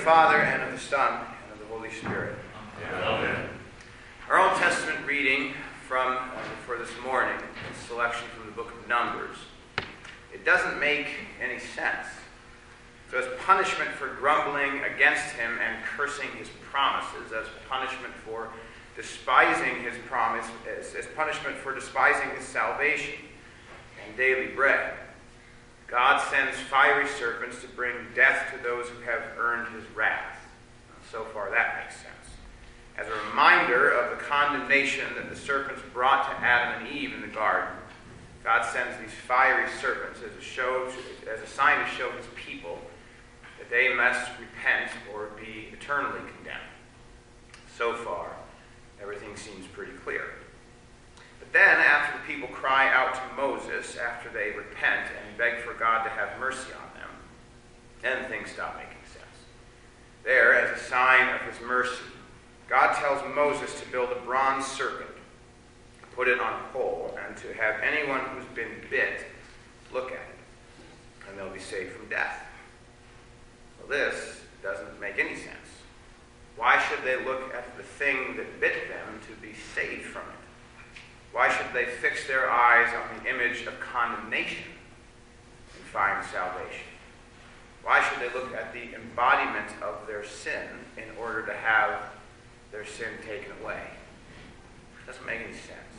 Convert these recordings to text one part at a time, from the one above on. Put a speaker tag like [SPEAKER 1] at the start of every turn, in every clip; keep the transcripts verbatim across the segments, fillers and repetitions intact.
[SPEAKER 1] Father, and of the Son, and of the Holy Spirit.
[SPEAKER 2] Amen.
[SPEAKER 1] Our Old Testament reading from uh, for this morning is a selection from the book of Numbers. It doesn't make any sense. So as punishment for grumbling against him and cursing his promises, as punishment for despising his promise, as, as punishment for despising his salvation and daily bread, God sends fiery serpents to bring death to those who have earned his wrath. So far that makes sense. As a reminder of the condemnation that the serpents brought to Adam and Eve in the garden, God sends these fiery serpents as a, show to, as a sign to show his people that they must repent or be eternally condemned. So far, everything seems pretty clear. But then, after the people cry out to Moses, after they repent and beg for God to have mercy on them, then things stop making sense. There, as a sign of his mercy, God tells Moses to build a bronze serpent, put it on a pole, and to have anyone who's been bit look at it, and they'll be saved from death. Well, this doesn't make any sense. Why should they look at the thing that bit them to be saved from it? Why should they fix their eyes on the image of condemnation and find salvation? Why should they look at the embodiment of their sin in order to have their sin taken away? It doesn't make any sense.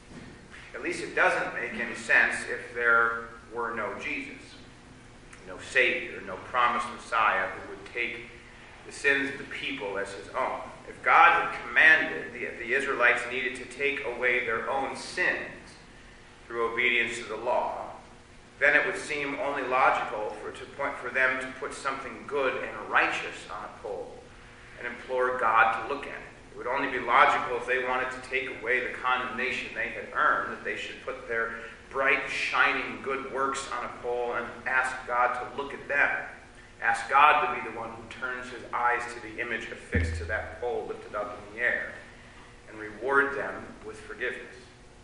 [SPEAKER 1] At least it doesn't make any sense if there were no Jesus, no Savior, no promised Messiah who would take the sins of the people as his own. If God had commanded that the Israelites needed to take away their own sins through obedience to the law, then it would seem only logical for, to point, for them to put something good and righteous on a pole and implore God to look at it. It would only be logical if they wanted to take away the condemnation they had earned, that they should put their bright, shining good works on a pole and ask God to look at them. Ask God to be the one who turns his eyes to the image affixed to that pole lifted up in the air and reward them with forgiveness.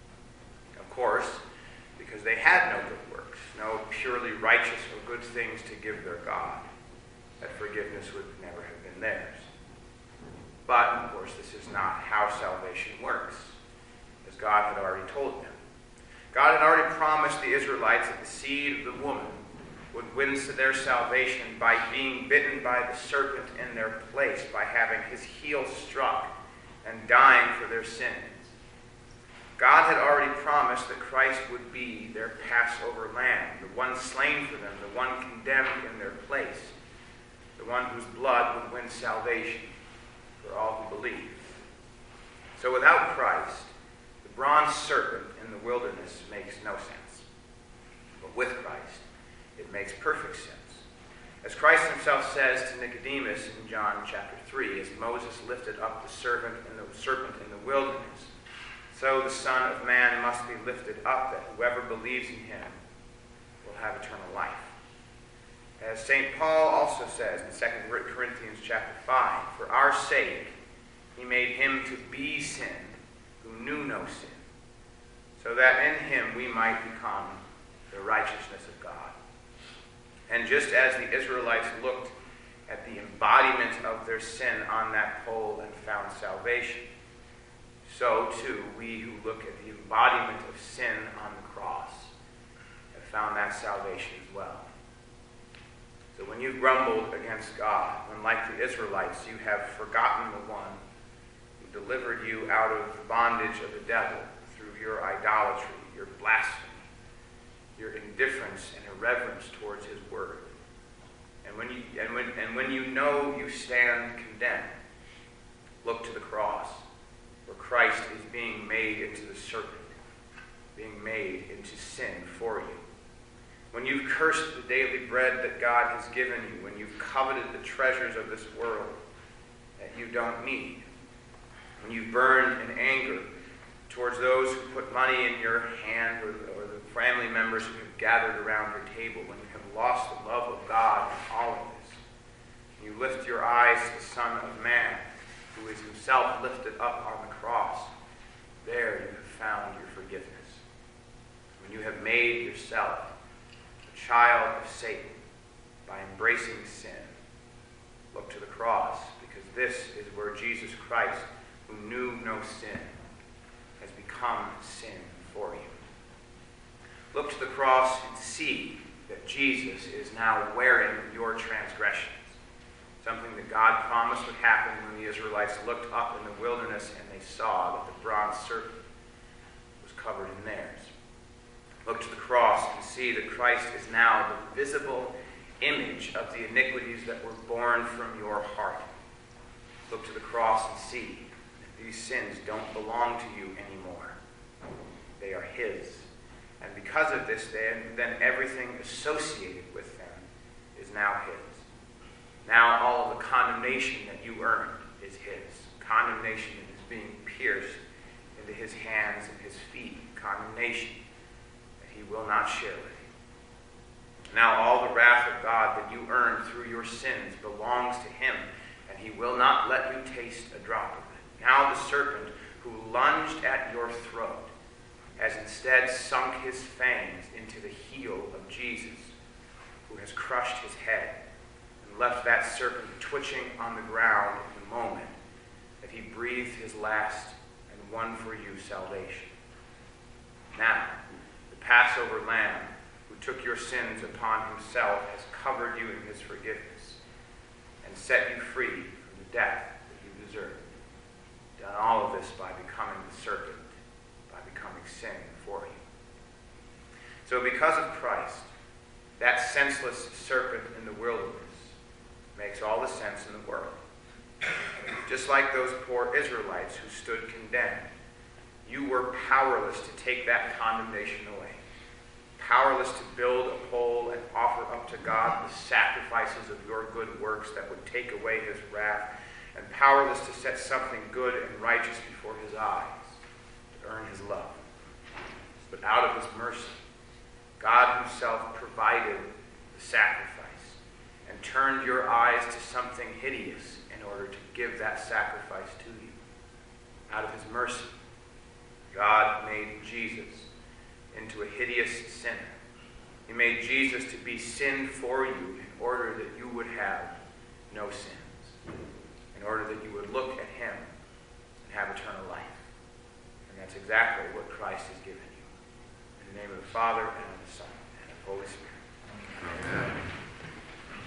[SPEAKER 1] Of course, because they had no good works, no purely righteous or good things to give their God, that forgiveness would never have been theirs. But, of course, this is not how salvation works, as God had already told them. God had already promised the Israelites that the seed of the woman would win their salvation by being bitten by the serpent in their place, by having his heel struck and dying for their sins. God had already promised that Christ would be their Passover lamb, the one slain for them, the one condemned in their place, the one whose blood would win salvation for all who believe. So without Christ, the bronze serpent in the wilderness makes no sense. But with Christ, it makes perfect sense. As Christ himself says to Nicodemus in John chapter three, as Moses lifted up the serpent in the serpent in the wilderness, so the Son of Man must be lifted up, that whoever believes in him will have eternal life. As Saint Paul also says in Second Corinthians chapter five, for our sake he made him to be sin who knew no sin, so that in him we might become the righteousness of God. And just as the Israelites looked at the embodiment of their sin on that pole and found salvation, so too we who look at the embodiment of sin on the cross have found that salvation as well. So when you've grumbled against God, when like the Israelites you have forgotten the one who delivered you out of the bondage of the devil through your idolatry, your blasphemy, your indifference and irreverence towards his word. And when you and when and when you know you stand condemned, look to the cross, where Christ is being made into the serpent, being made into sin for you. When you've cursed the daily bread that God has given you, when you've coveted the treasures of this world that you don't need, when you've burned in anger towards those who put money in your hand, or, or the family members who have gathered around your table, when you have lost the love of God in all of this, and you lift your eyes to the Son of Man, who is himself lifted up on the cross, there you have found your forgiveness. When you have made yourself a child of Satan by embracing sin, look to the cross. cross, because this is where Jesus Christ, who knew no sin, has become sin for you. Look to the cross and see that Jesus is now wearing your transgressions. Something that God promised would happen when the Israelites looked up in the wilderness and they saw that the bronze serpent was covered in theirs. Look to the cross and see that Christ is now the visible image of the iniquities that were born from your heart. Look to the cross and see that these sins don't belong to you anymore. They are his. And because of this, then, then everything associated with them is now his. Now all of the condemnation that you earned is his. Condemnation that is being pierced into his hands and his feet. Condemnation that he will not share with you. Now all the wrath of God that you earned through your sins belongs to him, and he will not let you taste a drop of it. Now the serpent who lunged at your throat has instead sunk his fangs into the heel of Jesus, who has crushed his head and left that serpent twitching on the ground in the moment that he breathed his last and won for you salvation. Now, the Passover Lamb, who took your sins upon himself, has covered you in his forgiveness and set you free from the death that you deserved. Done all of this by becoming the serpent, by becoming sin for you. So because of Christ, that senseless serpent in the wilderness makes all the sense in the world. Just like those poor Israelites who stood condemned, you were powerless to take that condemnation away. Powerless to build a pole and offer up to God the sacrifices of your good works that would take away his wrath, and powerless to set something good and righteous before his eyes to earn his love. But out of his mercy, God himself provided the sacrifice and turned your eyes to something hideous in order to give that sacrifice to you. Out of his mercy, God made Jesus into a hideous sinner. He made Jesus to be sin for you in order that you would have no sins, in order that you would look at him and have eternal life. And that's exactly what Christ has given you. In the name of the Father, and of the Son, and of the Holy Spirit. Amen.